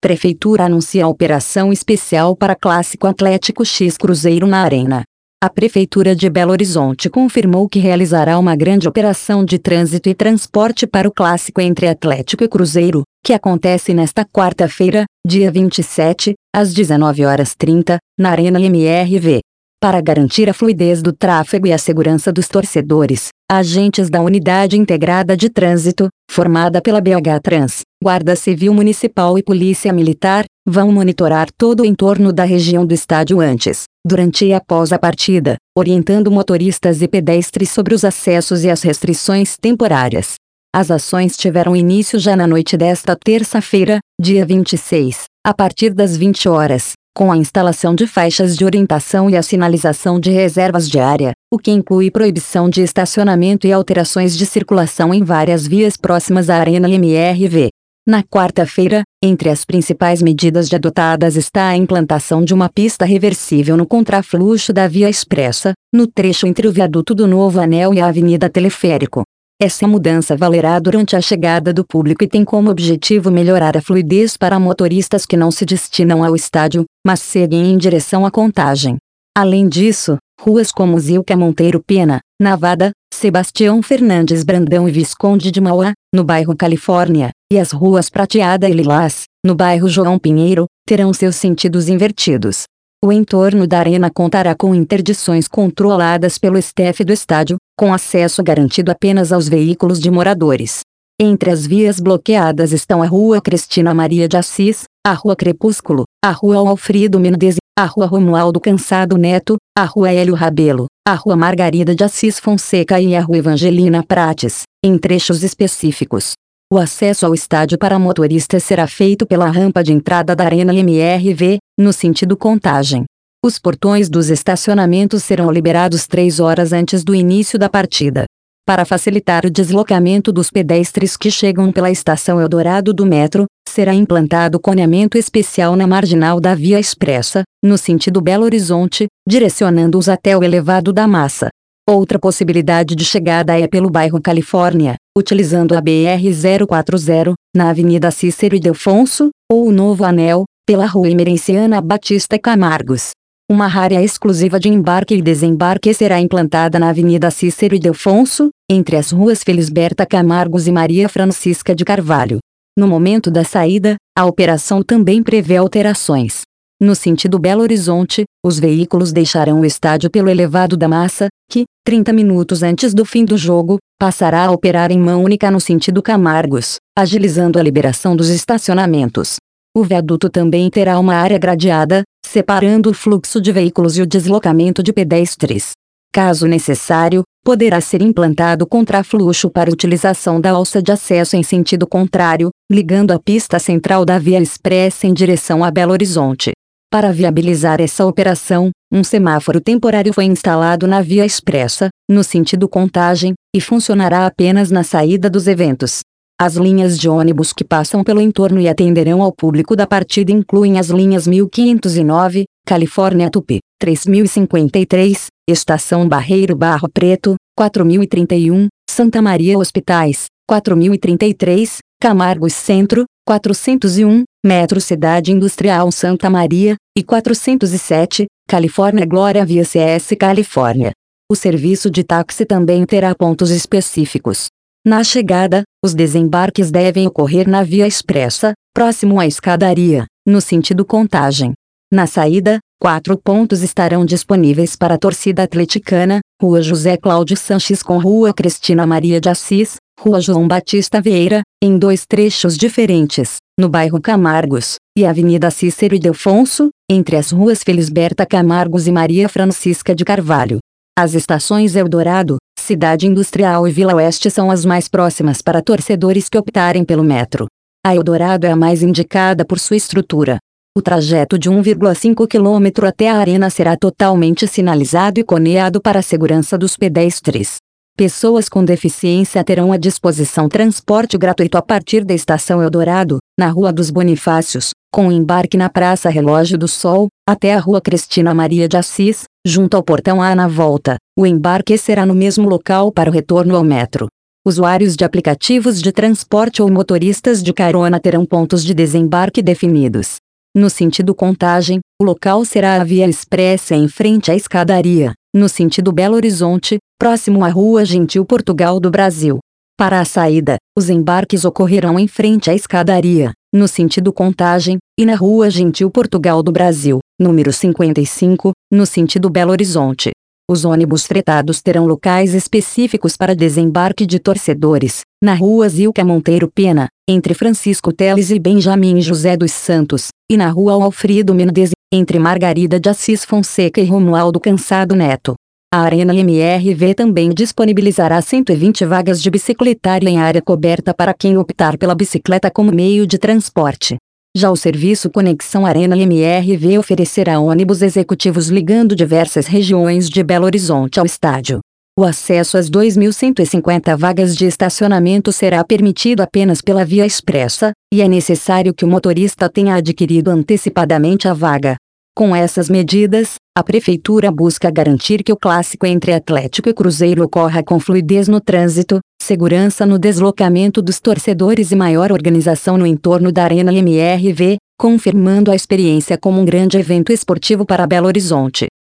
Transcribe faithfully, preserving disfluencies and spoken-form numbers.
Prefeitura anuncia a operação especial para Clássico Atlético X Cruzeiro na Arena. A Prefeitura de Belo Horizonte confirmou que realizará uma grande operação de trânsito e transporte para o clássico entre Atlético e Cruzeiro, que acontece nesta quarta-feira, dia vinte e sete, às dezenove horas e trinta, na Arena M R V. Para garantir a fluidez do tráfego e a segurança dos torcedores, agentes da Unidade Integrada de Trânsito, formada pela B H Trans, Guarda Civil Municipal e Polícia Militar, vão monitorar todo o entorno da região do estádio antes, durante e após a partida, orientando motoristas e pedestres sobre os acessos e as restrições temporárias. As ações tiveram início já na noite desta terça-feira, dia vinte e seis, a partir das vinte horas, com a instalação de faixas de orientação e a sinalização de reservas de área, o que inclui proibição de estacionamento e alterações de circulação em várias vias próximas à Arena M R V. Na quarta-feira, entre as principais medidas de adotadas está a implantação de uma pista reversível no contrafluxo da Via Expressa, no trecho entre o viaduto do Novo Anel e a Avenida Teleférico. Essa mudança valerá durante a chegada do público e tem como objetivo melhorar a fluidez para motoristas que não se destinam ao estádio, mas seguem em direção à Contagem. Além disso, ruas como Zilca Monteiro Pena, Navada, Sebastião Fernandes Brandão e Visconde de Mauá, no bairro Califórnia, e as ruas Prateada e Lilás, no bairro João Pinheiro, terão seus sentidos invertidos. O entorno da arena contará com interdições controladas pelo staff do estádio, com acesso garantido apenas aos veículos de moradores. Entre as vias bloqueadas estão a Rua Cristina Maria de Assis, a Rua Crepúsculo, a Rua Alfredo Mendes, a Rua Romualdo Cansado Neto, a Rua Hélio Rabelo, a Rua Margarida de Assis Fonseca e a Rua Evangelina Prates, em trechos específicos. O acesso ao estádio para motoristas será feito pela rampa de entrada da Arena M R V, no sentido Contagem. Os portões dos estacionamentos serão liberados três horas antes do início da partida. Para facilitar o deslocamento dos pedestres que chegam pela estação Eldorado do metrô, será implantado coneamento especial na marginal da Via Expressa, no sentido Belo Horizonte, direcionando-os até o elevado da Massa. Outra possibilidade de chegada é pelo bairro Califórnia, utilizando a B R zero quatro zero, na Avenida Cícero Ildefonso, ou o Novo Anel, pela Rua Emerenciana Batista Camargos. Uma área exclusiva de embarque e desembarque será implantada na Avenida Cícero Ildefonso, entre as ruas Felisberta Camargos e Maria Francisca de Carvalho. No momento da saída, a operação também prevê alterações. No sentido Belo Horizonte, os veículos deixarão o estádio pelo elevado da Massa, que, trinta minutos antes do fim do jogo, passará a operar em mão única no sentido Camargos, agilizando a liberação dos estacionamentos. O viaduto também terá uma área gradeada, separando o fluxo de veículos e o deslocamento de pedestres. Caso necessário, poderá ser implantado contrafluxo para utilização da alça de acesso em sentido contrário, ligando a pista central da Via Expressa em direção a Belo Horizonte. Para viabilizar essa operação, um semáforo temporário foi instalado na Via Expressa, no sentido Contagem, e funcionará apenas na saída dos eventos. As linhas de ônibus que passam pelo entorno e atenderão ao público da partida incluem as linhas mil quinhentos e nove, Califórnia Tupi, três mil e cinquenta e três, Estação Barreiro Barro Preto, quatro mil e trinta e um, Santa Maria Hospitais, quatro mil e trinta e três, Camargos Centro, quatrocentos e um, Metro Cidade Industrial Santa Maria, e quatrocentos e sete, Califórnia Glória Via C S Califórnia. O serviço de táxi também terá pontos específicos. Na chegada, os desembarques devem ocorrer na Via Expressa, próximo à escadaria, no sentido Contagem. Na saída, quatro pontos estarão disponíveis para a torcida atleticana: Rua José Cláudio Sanches com Rua Cristina Maria de Assis, Rua João Batista Vieira, em dois trechos diferentes, no bairro Camargos, e Avenida Cícero Ildefonso, entre as ruas Felisberta Camargos e Maria Francisca de Carvalho. As estações Eldorado, Cidade Industrial e Vila Oeste são as mais próximas para torcedores que optarem pelo metro. A Eldorado é a mais indicada por sua estrutura. O trajeto de um vírgula cinco quilômetros até a arena será totalmente sinalizado e coneado para a segurança dos pedestres. Pessoas com deficiência terão à disposição transporte gratuito a partir da Estação Eldorado, na Rua dos Bonifácios, com embarque na Praça Relógio do Sol, até a Rua Cristina Maria de Assis, junto ao Portão A na volta. O embarque será no mesmo local para o retorno ao metro. Usuários de aplicativos de transporte ou motoristas de carona terão pontos de desembarque definidos. No sentido Contagem, o local será a Via Expressa em frente à escadaria. No sentido Belo Horizonte, próximo à Rua Gentil Portugal do Brasil. Para a saída, os embarques ocorrerão em frente à escadaria, no sentido Contagem, e na Rua Gentil Portugal do Brasil, número cinquenta e cinco, no sentido Belo Horizonte. Os ônibus fretados terão locais específicos para desembarque de torcedores, na Rua Zilca Monteiro Pena, entre Francisco Teles e Benjamin José dos Santos, e na Rua Alfredo Mendes, entre Margarida de Assis Fonseca e Romualdo Cansado Neto. A Arena M R V também disponibilizará cento e vinte vagas de bicicletária em área coberta para quem optar pela bicicleta como meio de transporte. Já o serviço Conexão Arena M R V oferecerá ônibus executivos ligando diversas regiões de Belo Horizonte ao estádio. O acesso às dois mil cento e cinquenta vagas de estacionamento será permitido apenas pela via expressa, e é necessário que o motorista tenha adquirido antecipadamente a vaga. Com essas medidas, a Prefeitura busca garantir que o clássico entre Atlético e Cruzeiro ocorra com fluidez no trânsito, segurança no deslocamento dos torcedores e maior organização no entorno da Arena M R V, confirmando a experiência como um grande evento esportivo para Belo Horizonte.